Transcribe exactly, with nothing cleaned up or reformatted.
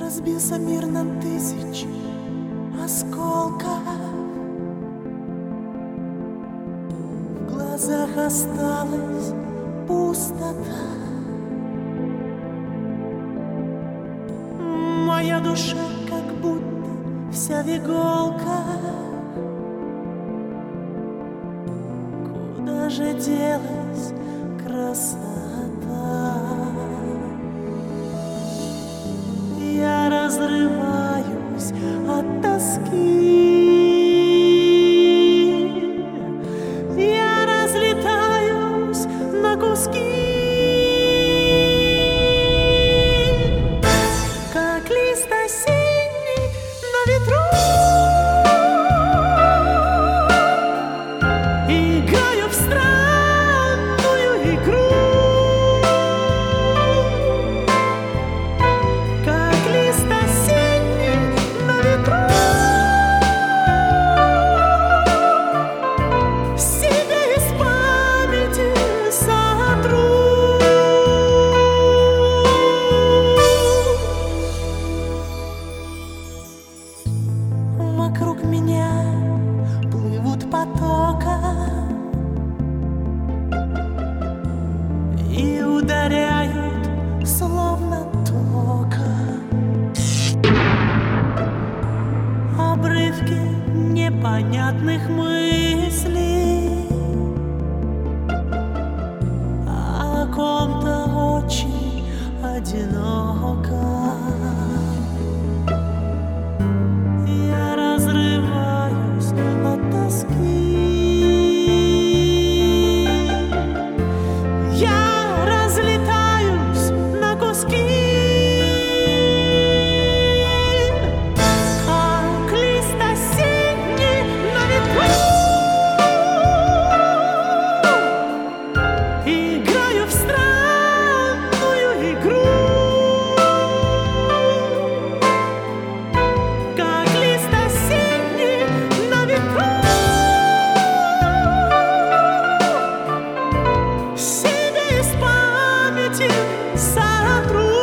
Разбился мир на тысячи осколков. В глазах осталась пустота. Моя душа как будто вся в иголках. Куда же делась красота? Я разрываюсь от тоски. Я разлетаюсь на куски. Как лист осенний на ветру. Играю в странную игру. Как лист осенний на ветру. Себе из памяти сотру. Вокруг меня плывут потоком и ударяют словно током. Обрывки непонятных мыслей о ком-то очень одиноком. Я разрываюсь от тоски. Я разлетаюсь на куски. Как лист осенний на ветру. Играю в странную игру. Как лист осенний на ветру. Себе из памяти сотру.